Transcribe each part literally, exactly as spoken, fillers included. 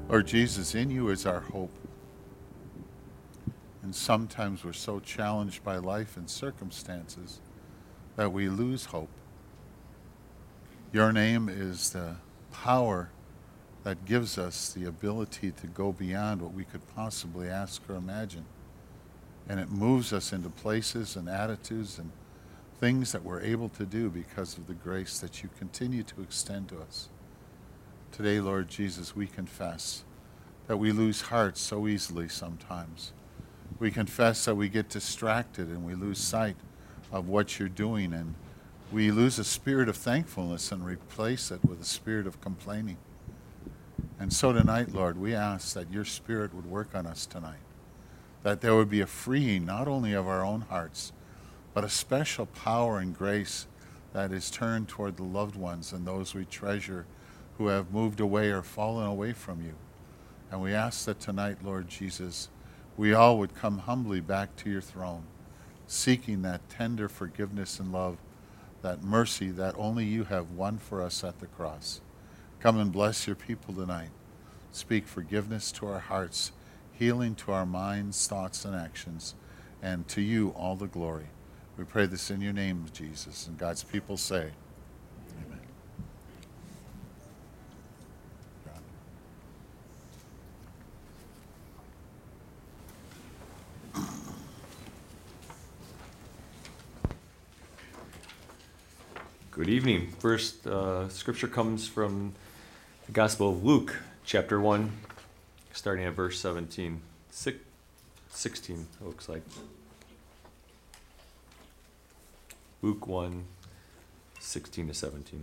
Lord Jesus, in you is our hope. And sometimes we're so challenged by life and circumstances that we lose hope. Your name is the power that gives us the ability to go beyond what we could possibly ask or imagine. And it moves us into places and attitudes and things that we're able to do because of the grace that you continue to extend to us. Today, Lord Jesus, we confess that we lose heart so easily sometimes. We confess that we get distracted and we lose sight of what you're doing, and we lose a spirit of thankfulness and replace it with a spirit of complaining. And so tonight, Lord, we ask that your Spirit would work on us tonight, that there would be a freeing not only of our own hearts, but a special power and grace that is turned toward the loved ones and those we treasure who have moved away or fallen away from you. And we ask that tonight, Lord Jesus, we all would come humbly back to your throne, seeking that tender forgiveness and love, that mercy that only you have won for us at the cross. Come and bless your people tonight. Speak forgiveness to our hearts, healing to our minds, thoughts, and actions, and to you all the glory. We pray this in your name, Jesus, and God's people say, amen. Good evening. First uh, scripture comes from the Gospel of Luke, chapter one, starting at verse seventeen. Six, sixteen, it looks like. Luke one, sixteen to seventeen.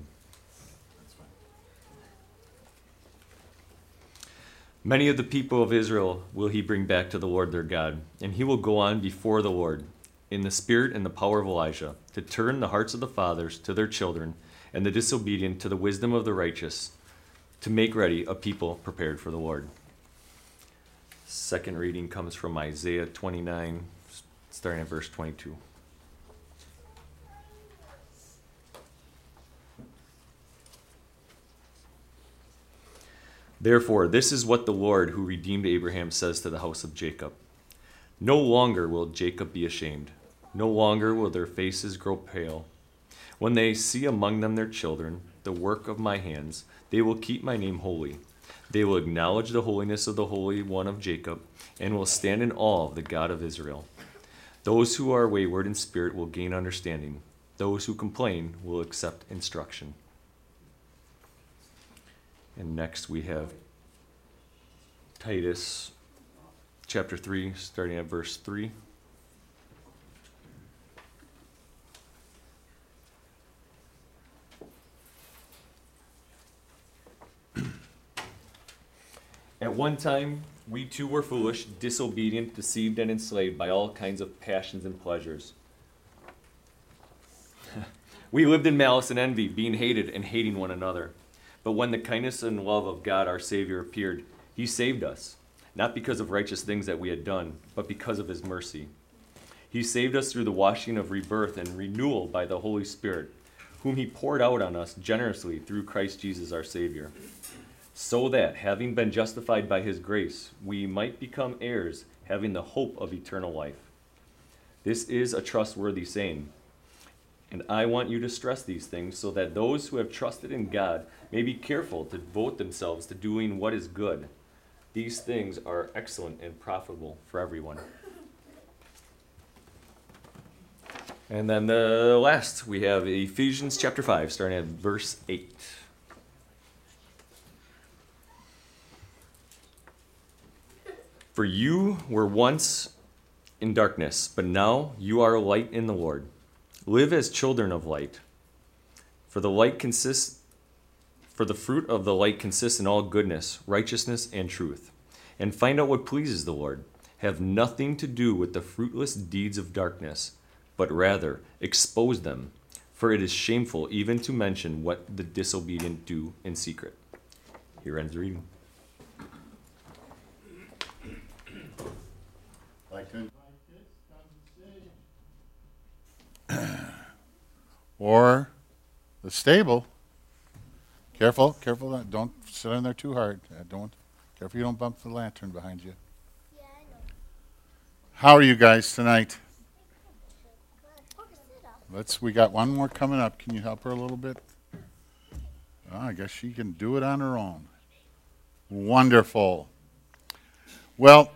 Many of the people of Israel will he bring back to the Lord their God, and he will go on before the Lord in the spirit and the power of Elijah, to turn the hearts of the fathers to their children, and the disobedient to the wisdom of the righteous, to make ready a people prepared for the Lord. Second reading comes from Isaiah twenty-nine, starting at verse twenty-two. Therefore, this is what the Lord who redeemed Abraham says to the house of Jacob. No longer will Jacob be ashamed. No longer will their faces grow pale. When they see among them their children, the work of my hands, they will keep my name holy. They will acknowledge the holiness of the Holy One of Jacob, and will stand in awe of the God of Israel. Those who are wayward in spirit will gain understanding. Those who complain will accept instruction. And next we have Titus chapter three, starting at verse three. At one time, we too were foolish, disobedient, deceived, and enslaved by all kinds of passions and pleasures. We lived in malice and envy, being hated and hating one another. But when the kindness and love of God our Savior appeared, he saved us, not because of righteous things that we had done, but because of his mercy. He saved us through the washing of rebirth and renewal by the Holy Spirit, whom he poured out on us generously through Christ Jesus our Savior, so that, having been justified by his grace, we might become heirs, having the hope of eternal life. This is a trustworthy saying, and I want you to stress these things so that those who have trusted in God may be careful to devote themselves to doing what is good. These things are excellent and profitable for everyone. And then the last, we have Ephesians chapter five, starting at verse eight. For you were once in darkness, but now you are light in the Lord. Live as children of light. For the light consists, for the fruit of the light consists in all goodness, righteousness, and truth. And find out what pleases the Lord. Have nothing to do with the fruitless deeds of darkness, but rather expose them. For it is shameful even to mention what the disobedient do in secret. Here ends the reading. Like to or the stable. Careful, careful. Don't sit in there too hard. Don't Careful you don't bump the lantern behind you. Yeah, I know. How are you guys tonight? Good. Sit up. Let's. We got one more coming up. Can you help her a little bit? Oh, I guess she can do it on her own. Wonderful. Well,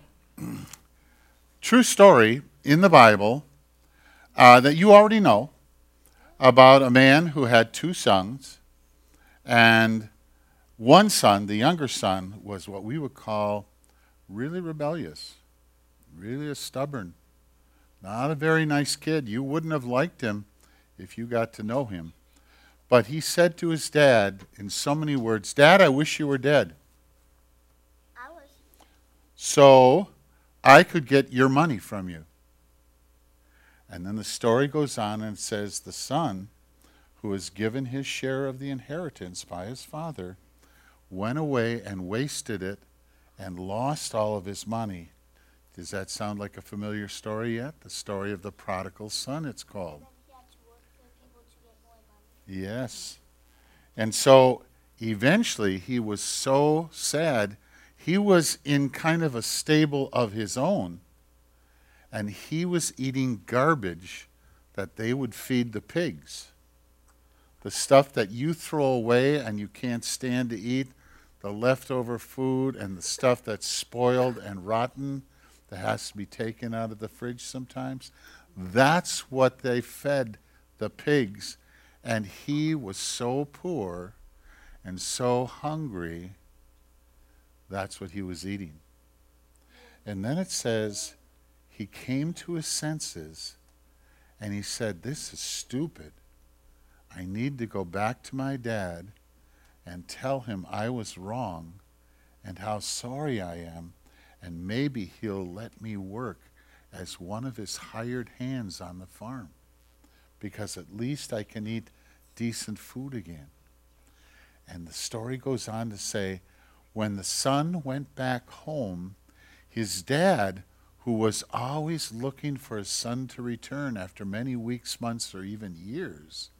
true story in the Bible uh, that you already know about a man who had two sons, and one son, the younger son, was what we would call really rebellious, really a stubborn, not a very nice kid. You wouldn't have liked him if you got to know him. But he said to his dad in so many words, "Dad, I wish you were dead, I was. so I could get your money from you." And then the story goes on and it says the son, who was given his share of the inheritance by his father, went away and wasted it and lost all of his money. Does that sound like a familiar story yet? The story of the prodigal son, it's called. Then he had to work for people to get more money. Yes. And so eventually he was so sad, he was in kind of a stable of his own, and he was eating garbage that they would feed the pigs. The stuff that you throw away and you can't stand to eat, the leftover food and the stuff that's spoiled and rotten that has to be taken out of the fridge sometimes, that's what they fed the pigs. And he was so poor and so hungry, that's what he was eating. And then it says he came to his senses and he said, "This is stupid. I need to go back to my dad and tell him I was wrong and how sorry I am, and maybe he'll let me work as one of his hired hands on the farm, because at least I can eat decent food again." And the story goes on to say, when the son went back home, his dad, who was always looking for his son to return after many weeks, months, or even years,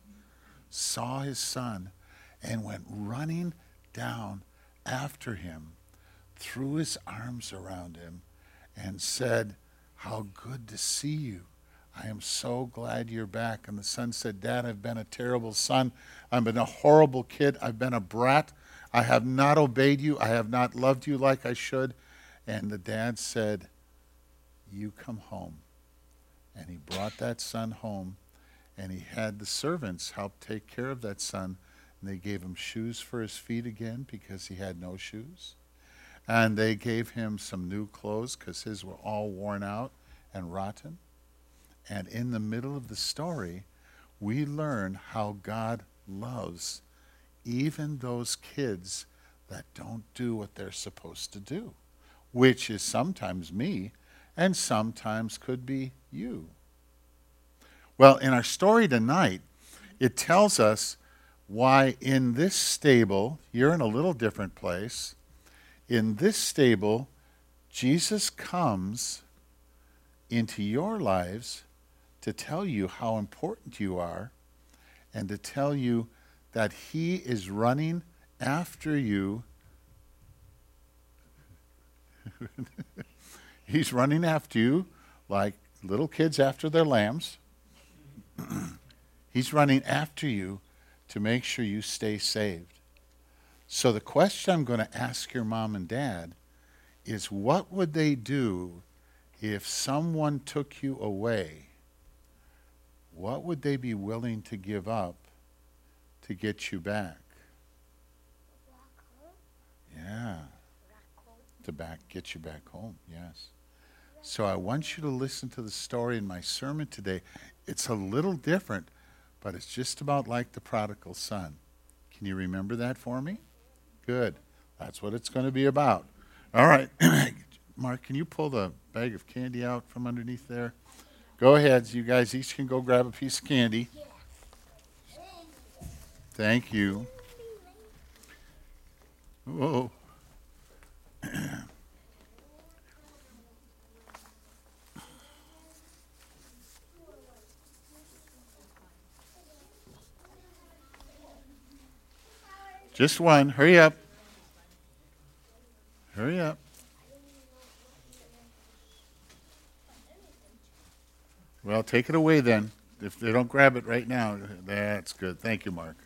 saw his son and went running down after him, threw his arms around him, and said, "How good to see you. I am so glad you're back." And the son said, "Dad, I've been a terrible son. I've been a horrible kid. I've been a brat. I have not obeyed you. I have not loved you like I should." And the dad said, "You come home." And he brought that son home, and he had the servants help take care of that son. And they gave him shoes for his feet again because he had no shoes. And they gave him some new clothes because his were all worn out and rotten. And in the middle of the story, we learn how God loves even those kids that don't do what they're supposed to do, which is sometimes me and sometimes could be you. Well, in our story tonight, it tells us why in this stable, you're in a little different place. In this stable, Jesus comes into your lives to tell you how important you are and to tell you that he is running after you. He's running after you like little kids after their lambs. He's running after you to make sure you stay saved. So the question I'm going to ask your mom and dad is, what would they do if someone took you away? What would they be willing to give up to get you back? Back home? Yeah, Back home? to back get you back home, yes. So I want you to listen to the story in my sermon today. It's a little different, but it's just about like the prodigal son. Can you remember that for me? Good. That's what it's going to be about. All right. Mark, can you pull the bag of candy out from underneath there? Go ahead. You guys each can go grab a piece of candy. Thank you. Whoa. Just one. Hurry up. Hurry up. Well, take it away then. If they don't grab it right now, that's good. Thank you, Mark.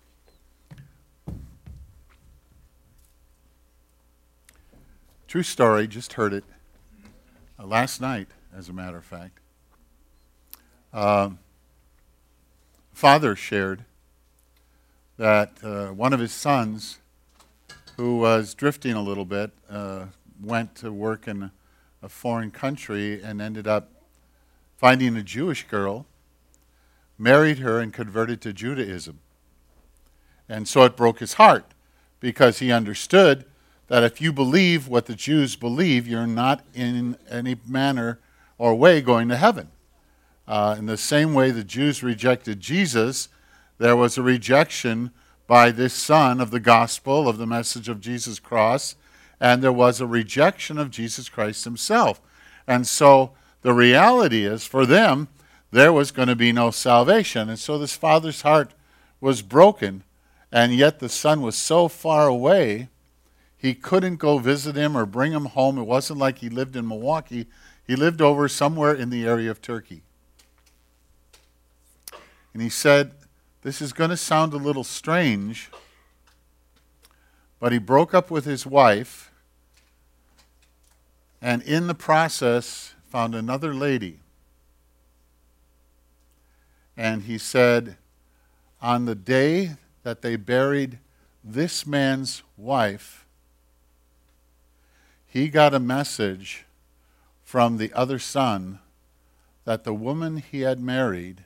True story, just heard it uh, last night, as a matter of fact. Um, father shared that uh, one of his sons, who was drifting a little bit, uh, went to work in a foreign country and ended up finding a Jewish girl, married her, and converted to Judaism. And so it broke his heart, because he understood that if you believe what the Jews believe, you're not in any manner or way going to heaven. Uh, in the same way the Jews rejected Jesus, there was a rejection by this son of the gospel, of the message of Jesus' cross, and there was a rejection of Jesus Christ himself. And so the reality is, for them, there was going to be no salvation. And so this father's heart was broken, and yet the son was so far away, he couldn't go visit him or bring him home. It wasn't like he lived in Milwaukee. He lived over somewhere in the area of Turkey. And he said, this is going to sound a little strange, but he broke up with his wife, and in the process found another lady. And he said, on the day that they buried this man's wife, he got a message from the other son that the woman he had married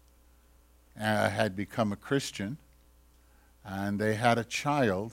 uh, had become a Christian, and they had a child,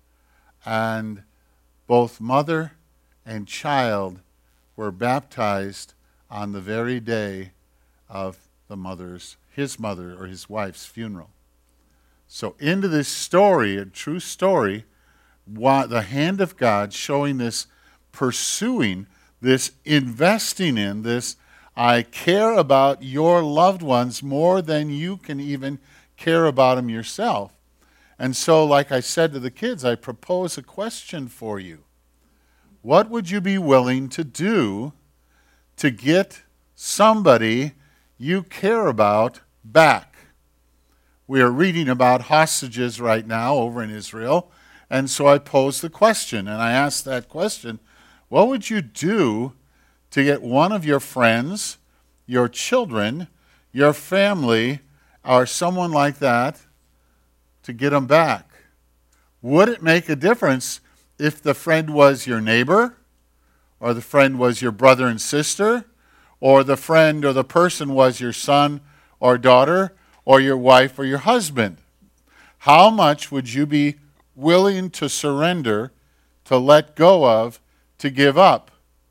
and both mother and child were baptized on the very day of the mother's, his mother or his wife's funeral. So into this story, a true story, the hand of God showing this, pursuing this, investing in this, I care about your loved ones more than you can even care about them yourself. And so, like I said to the kids, I propose a question for you. What would you be willing to do to get somebody you care about back? We are reading about hostages right now over in Israel, and so I posed the question, and I asked that question, what would you do to get one of your friends, your children, your family, or someone like that, to get them back? Would it make a difference if the friend was your neighbor, or the friend was your brother and sister, or the friend or the person was your son or daughter, or your wife or your husband? How much would you be willing to surrender, to let go of, to give up?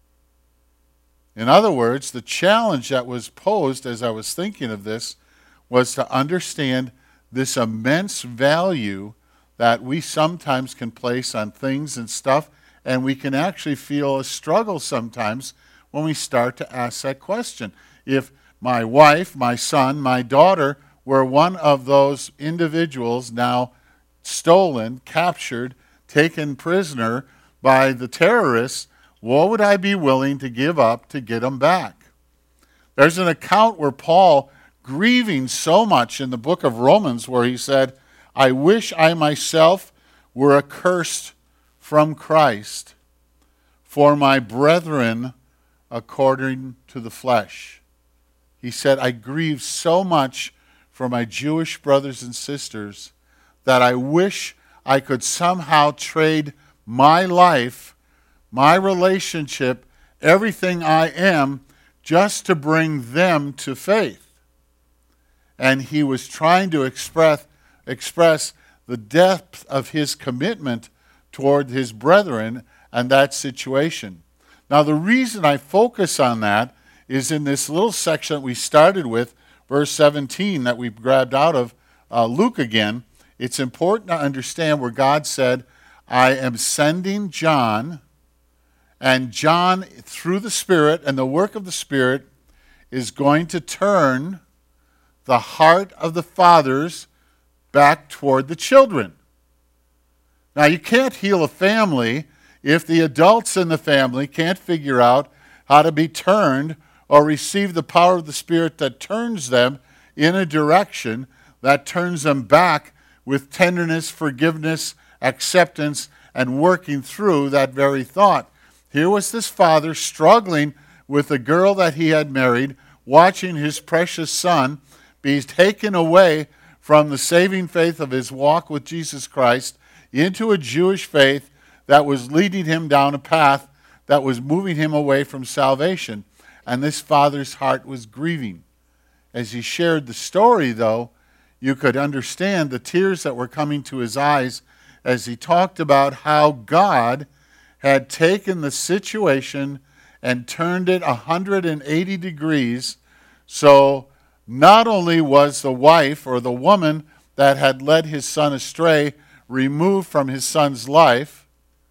In other words, the challenge that was posed as I was thinking of this was to understand this immense value that we sometimes can place on things and stuff, and we can actually feel a struggle sometimes when we start to ask that question. If my wife, my son, my daughter were one of those individuals now stolen, captured, taken prisoner by the terrorists, what would I be willing to give up to get them back? There's an account where Paul, grieving so much in the book of Romans, where he said, I wish I myself were accursed from Christ for my brethren according to the flesh. He said, I grieve so much for my Jewish brothers and sisters that I wish I could somehow trade my life, my relationship, everything I am, just to bring them to faith. And he was trying to express, express the depth of his commitment toward his brethren and that situation. Now, the reason I focus on that is in this little section that we started with, verse seventeen, that we grabbed out of uh, Luke again. It's important to understand where God said, I am sending John, and John, through the Spirit and the work of the Spirit, is going to turn the heart of the fathers back toward the children. Now, you can't heal a family if the adults in the family can't figure out how to be turned or receive the power of the Spirit that turns them in a direction that turns them back with tenderness, forgiveness, acceptance, and working through that very thought. Here was this father struggling with the girl that he had married, watching his precious son be taken away from the saving faith of his walk with Jesus Christ into a Jewish faith that was leading him down a path that was moving him away from salvation. And this father's heart was grieving. As he shared the story, though, you could understand the tears that were coming to his eyes as he talked about how God had taken the situation and turned it one hundred eighty degrees. So not only was the wife or the woman that had led his son astray removed from his son's life,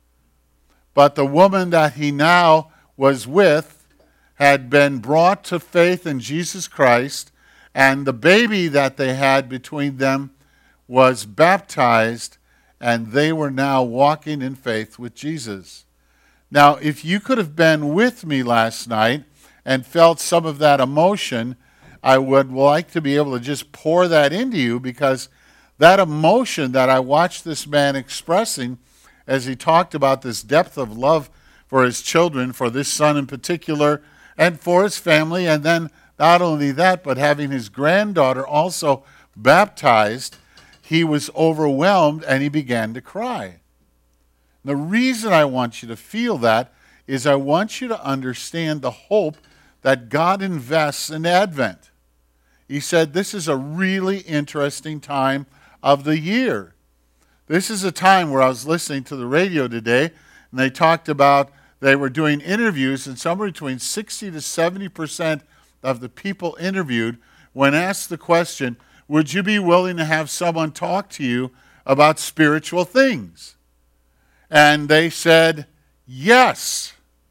but the woman that he now was with had been brought to faith in Jesus Christ, and the baby that they had between them was baptized, and they were now walking in faith with Jesus. Now, if you could have been with me last night and felt some of that emotion, I would like to be able to just pour that into you, because that emotion that I watched this man expressing as he talked about this depth of love for his children, for this son in particular, and for his family, and then not only that, but having his granddaughter also baptized, he was overwhelmed and he began to cry. The reason I want you to feel that is I want you to understand the hope that God invests in Advent. He said this is a really interesting time of the year. This is a time where I was listening to the radio today, and they talked about they were doing interviews, and somewhere between sixty to seventy percent of the people interviewed, when asked the question, would you be willing to have someone talk to you about spiritual things? And they said, yes.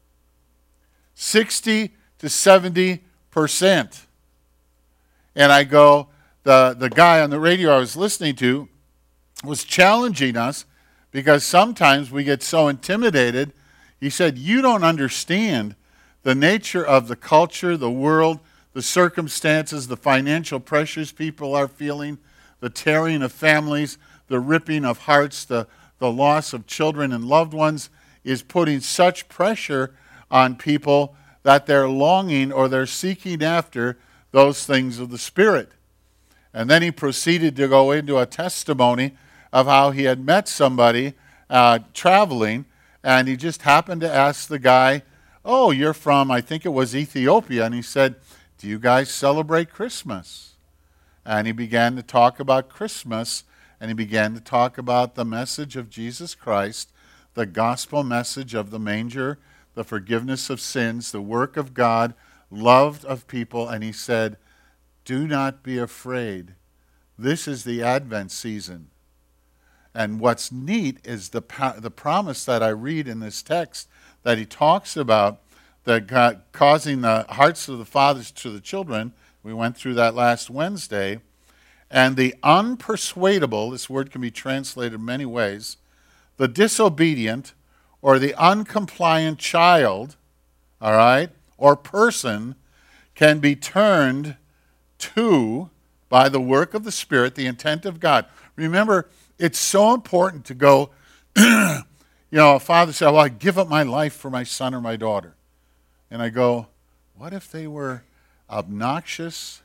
sixty to seventy percent. And I go, the, the guy on the radio I was listening to was challenging us, because sometimes we get so intimidated. He said, you don't understand the nature of the culture, the world, the circumstances, the financial pressures people are feeling, the tearing of families, the ripping of hearts, the, the loss of children and loved ones is putting such pressure on people that they're longing or they're seeking after those things of the Spirit. And then he proceeded to go into a testimony of how he had met somebody uh, traveling, and he just happened to ask the guy, oh, you're from, I think it was Ethiopia, and he said, do you guys celebrate Christmas? And he began to talk about Christmas, and he began to talk about the message of Jesus Christ, the gospel message of the manger, the forgiveness of sins, the work of God, love of people, and he said, do not be afraid. This is the Advent season. And what's neat is the the promise that I read in this text that he talks about, that God causing the hearts of the fathers to the children. We went through that last Wednesday. And the unpersuadable, this word can be translated many ways, the disobedient or the uncompliant child, all right, or person can be turned to by the work of the Spirit, the intent of God. Remember, it's so important to go, you know, a father said, well, I give up my life for my son or my daughter. And I go, what if they were obnoxious,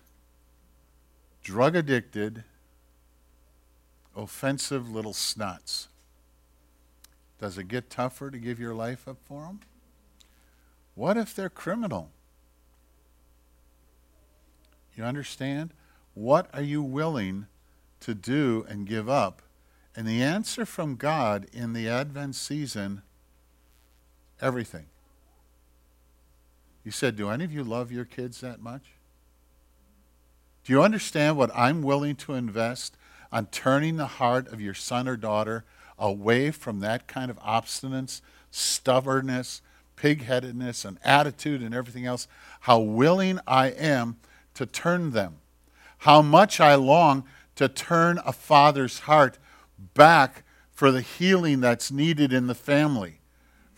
drug-addicted, offensive little snots? Does it get tougher to give your life up for them? What if they're criminal? You understand? What are you willing to do and give up? And the answer from God in the Advent season, everything. You said, do any of you love your kids that much? Do you understand what I'm willing to invest on turning the heart of your son or daughter away from that kind of obstinance, stubbornness, pig-headedness, and attitude and everything else? How willing I am to turn them. How much I long to turn a father's heart back for the healing that's needed in the family,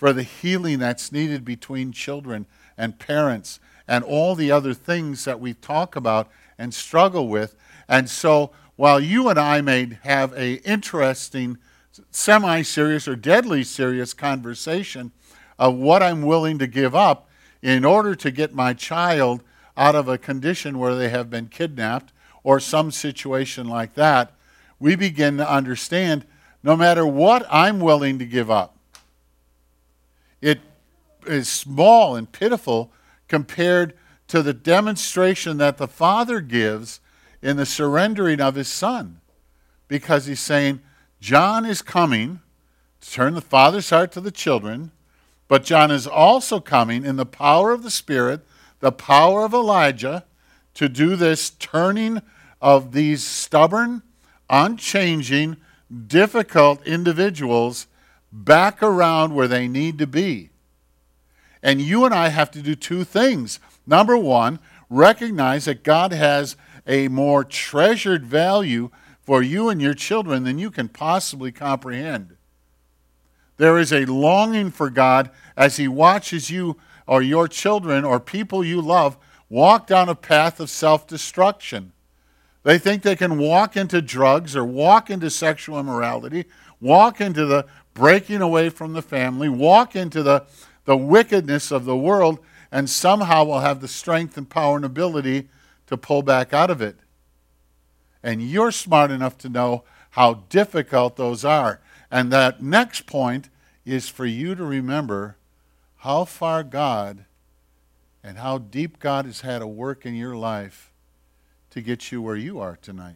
for the healing that's needed between children and parents and all the other things that we talk about and struggle with. And so while you and I may have a interesting, semi-serious or deadly serious conversation of what I'm willing to give up in order to get my child out of a condition where they have been kidnapped or some situation like that, we begin to understand no matter what I'm willing to give up, it is small and pitiful compared to the demonstration that the Father gives in the surrendering of his Son. Because he's saying, John is coming to turn the Father's heart to the children, but John is also coming in the power of the Spirit, the power of Elijah, to do this turning of these stubborn, unchanging, difficult individuals back around where they need to be. And you and I have to do two things. Number one, recognize that God has a more treasured value for you and your children than you can possibly comprehend. There is a longing for God as he watches you or your children or people you love walk down a path of self-destruction. They think they can walk into drugs or walk into sexual immorality, walk into the breaking away from the family, walk into the, the wickedness of the world, and somehow will have the strength and power and ability to pull back out of it. And you're smart enough to know how difficult those are. And that next point is for you to remember how far God and how deep God has had a work in your life to get you where you are tonight.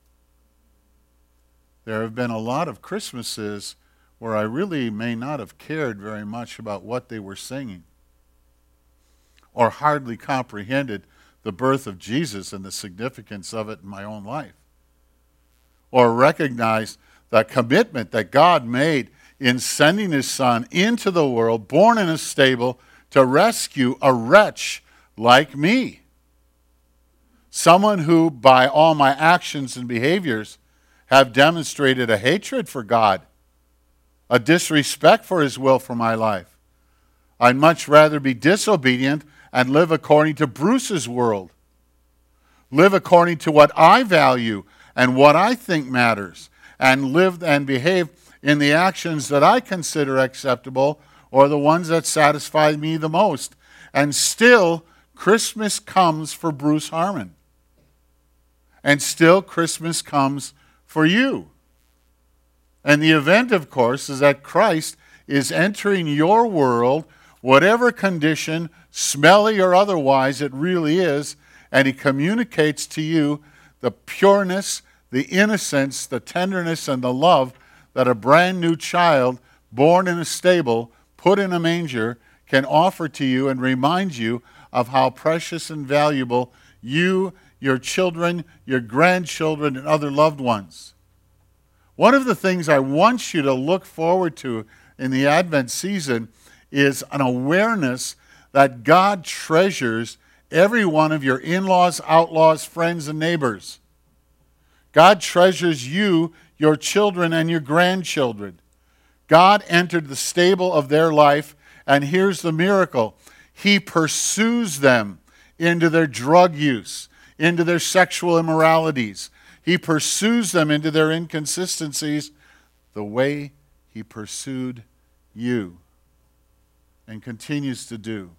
There have been a lot of Christmases where I really may not have cared very much about what they were singing, or hardly comprehended the birth of Jesus and the significance of it in my own life, or recognized the commitment that God made in sending his Son into the world, born in a stable, to rescue a wretch like me. Someone who, by all my actions and behaviors, have demonstrated a hatred for God, a disrespect for his will for my life. I'd much rather be disobedient and live according to Bruce's world. Live according to what I value and what I think matters, and live and behave in the actions that I consider acceptable or the ones that satisfy me the most. And still, Christmas comes for Bruce Harmon. And still, Christmas comes for you. And the event, of course, is that Christ is entering your world, whatever condition, smelly or otherwise it really is, and he communicates to you the pureness, the innocence, the tenderness, and the love that a brand new child born in a stable, put in a manger, can offer to you and remind you of how precious and valuable you, your children, your grandchildren, and other loved ones. One of the things I want you to look forward to in the Advent season is an awareness that God treasures every one of your in-laws, outlaws, friends, and neighbors. God treasures you, your children, and your grandchildren. God entered the stable of their life, and here's the miracle. He pursues them into their drug use, into their sexual immoralities. He pursues them into their inconsistencies the way he pursued you and continues to do.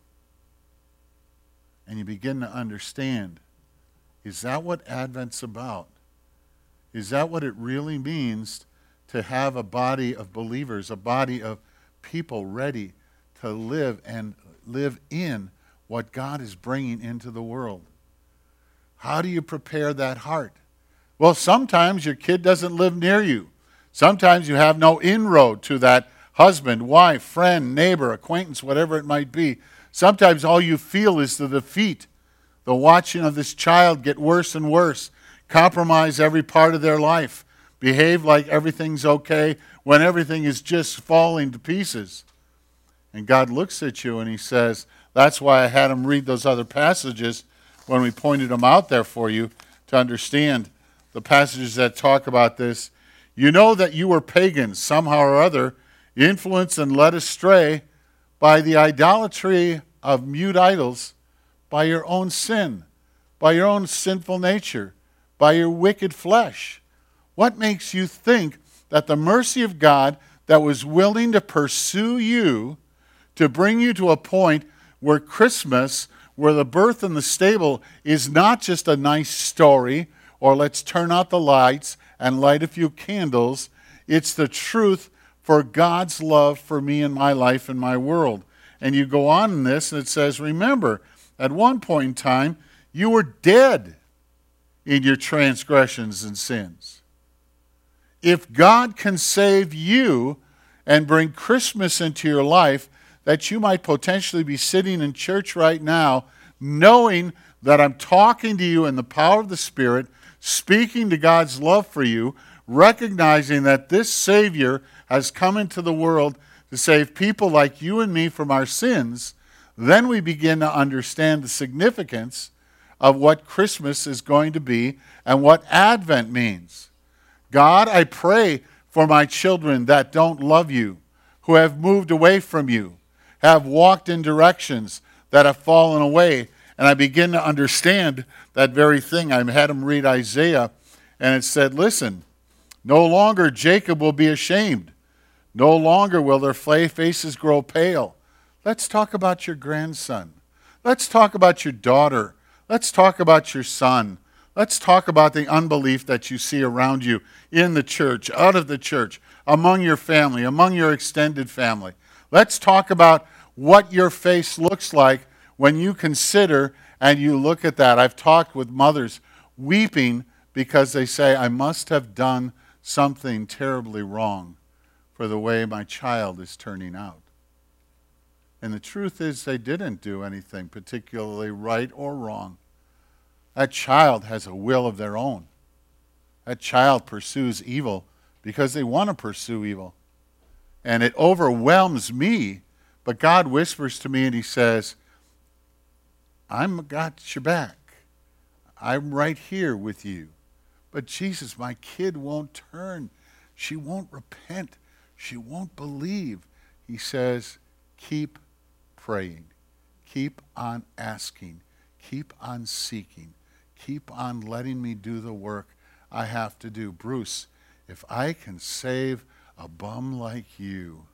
And you begin to understand, is that what Advent's about? Is that what it really means to have a body of believers, a body of people ready to live and live in what God is bringing into the world? How do you prepare that heart? Well, sometimes your kid doesn't live near you. Sometimes you have no inroad to that husband, wife, friend, neighbor, acquaintance, whatever it might be. Sometimes all you feel is the defeat, the watching of this child get worse and worse, compromise every part of their life, behave like everything's okay when everything is just falling to pieces. And God looks at you and he says, that's why I had him read those other passages when we pointed them out there for you to understand the passages that talk about this. You know that you were pagans somehow or other, influenced and led astray by the idolatry of mute idols, by your own sin, by your own sinful nature, by your wicked flesh? What makes you think that the mercy of God that was willing to pursue you, to bring you to a point where Christmas, where the birth in the stable is not just a nice story, or let's turn out the lights and light a few candles, it's the truth for God's love for me and my life and my world. And you go on in this, and it says, remember, at one point in time, you were dead in your transgressions and sins. If God can save you and bring Christmas into your life, that you might potentially be sitting in church right now, knowing that I'm talking to you in the power of the Spirit, speaking to God's love for you, recognizing that this Savior has come into the world to save people like you and me from our sins, then we begin to understand the significance of what Christmas is going to be and what Advent means. God, I pray for my children that don't love you, who have moved away from you, have walked in directions that have fallen away. And I begin to understand that very thing. I had him read Isaiah, and it said, listen, no longer Jacob will be ashamed. No longer will their faces grow pale. Let's talk about your grandson. Let's talk about your daughter. Let's talk about your son. Let's talk about the unbelief that you see around you in the church, out of the church, among your family, among your extended family. Let's talk about what your face looks like when you consider and you look at that. I've talked with mothers weeping because they say, I must have done something terribly wrong for the way my child is turning out. And the truth is they didn't do anything particularly right or wrong. That child has a will of their own. That child pursues evil because they want to pursue evil. And it overwhelms me, but God whispers to me and he says, I'm got your back. I'm right here with you. But Jesus, my kid won't turn. She won't repent. She won't believe. He says, keep praying. Keep on asking. Keep on seeking. Keep on letting me do the work I have to do. Bruce, if I can save a bum like you,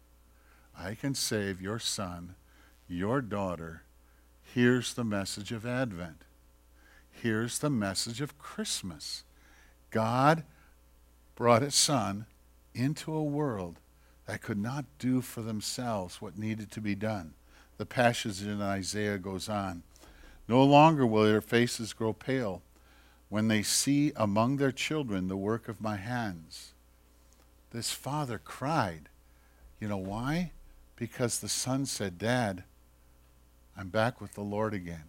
I can save your son, your daughter. Here's the message of Advent. Here's the message of Christmas. God brought his son into a world that could not do for themselves what needed to be done. The passage in Isaiah goes on. No longer will their faces grow pale when they see among their children the work of my hands. This father cried. You know why? Because the son said, Dad, I'm back with the Lord again.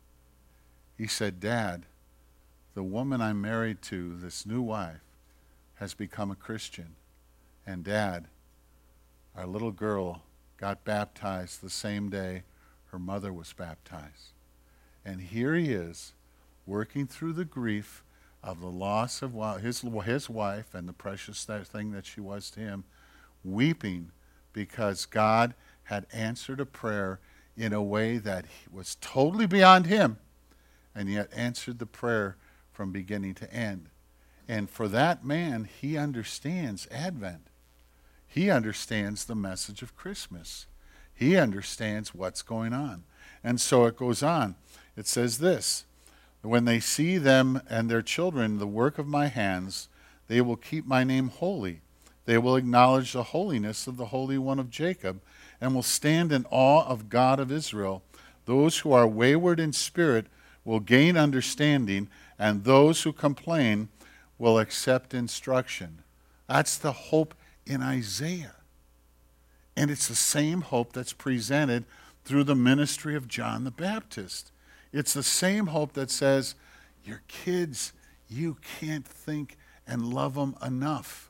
He said, Dad, the woman I'm married to, this new wife, has become a Christian. And Dad, our little girl got baptized the same day her mother was baptized. And here he is, working through the grief of the loss of his, his wife and the precious thing that she was to him, weeping because God had answered a prayer in a way that was totally beyond him, and yet answered the prayer from beginning to end. And for that man, he understands Advent. He understands the message of Christmas. He understands what's going on. And so it goes on. It says this, when they see them and their children, the work of my hands, they will keep my name holy. They will acknowledge the holiness of the Holy One of Jacob and will stand in awe of God of Israel. Those who are wayward in spirit will gain understanding, and those who complain will accept instruction. That's the hope in Isaiah. And it's the same hope that's presented through the ministry of John the Baptist. It's the same hope that says, your kids, you can't think and love them enough.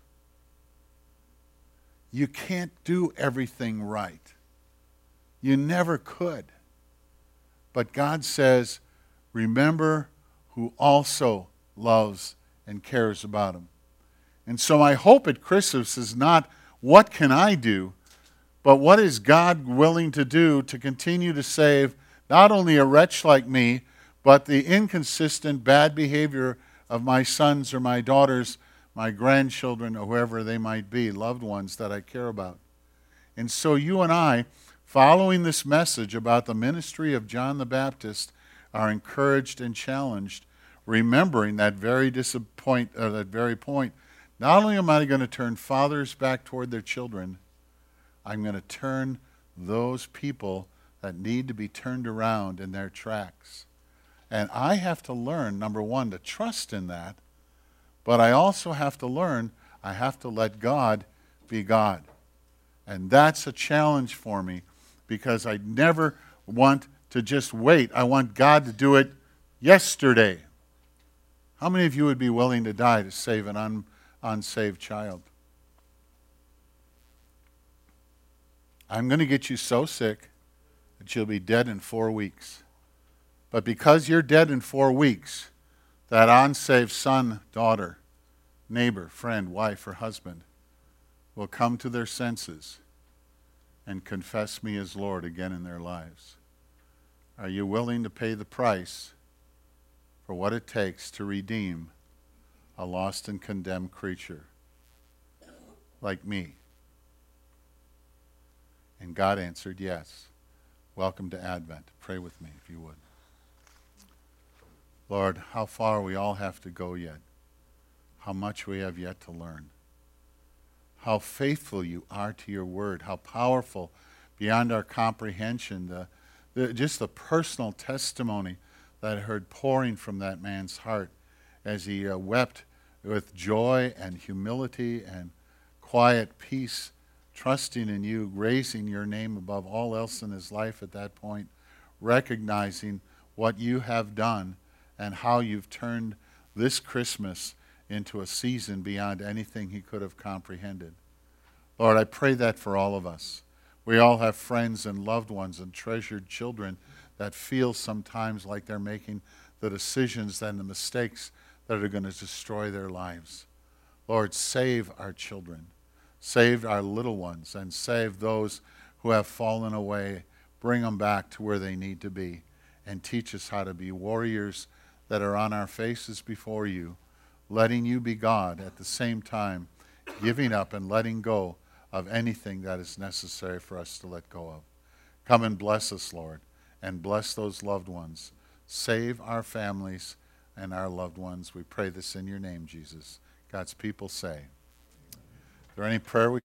You can't do everything right. You never could. But God says, remember who also loves and cares about them. And so my hope at Christmas is not, what can I do? But what is God willing to do to continue to save not only a wretch like me, but the inconsistent bad behavior of my sons or my daughters, my grandchildren, or whoever they might be, loved ones that I care about. And so you and I, following this message about the ministry of John the Baptist, are encouraged and challenged, remembering that very disappoint, uh, that very point. Not only am I going to turn fathers back toward their children, I'm going to turn those people that need to be turned around in their tracks. And I have to learn, number one, to trust in that, but I also have to learn I have to let God be God. And that's a challenge for me, because I never want to just wait. I want God to do it yesterday. How many of you would be willing to die to save an un, unsaved child? I'm going to get you so sick that you'll be dead in four weeks. But because you're dead in four weeks, that unsaved son, daughter, neighbor, friend, wife, or husband will come to their senses and confess me as Lord again in their lives. Are you willing to pay the price for what it takes to redeem a lost and condemned creature like me? And God answered yes. Welcome to Advent. Pray with me if you would. Lord, how far we all have to go yet. How much we have yet to learn. How faithful you are to your word. How powerful beyond our comprehension. The, the, just the personal testimony that I heard pouring from that man's heart as he uh, wept with joy and humility and quiet peace, trusting in you, raising your name above all else in his life at that point, recognizing what you have done and how you've turned this Christmas into a season beyond anything he could have comprehended. Lord, I pray that for all of us. We all have friends and loved ones and treasured children that feel sometimes like they're making the decisions and the mistakes that are going to destroy their lives. Lord, save our children. Save our little ones and save those who have fallen away. Bring them back to where they need to be and teach us how to be warriors that are on our faces before you, letting you be God at the same time, giving up and letting go of anything that is necessary for us to let go of. Come and bless us, Lord, and bless those loved ones. Save our families and our loved ones. We pray this in your name, Jesus. God's people say. Is there any prayer we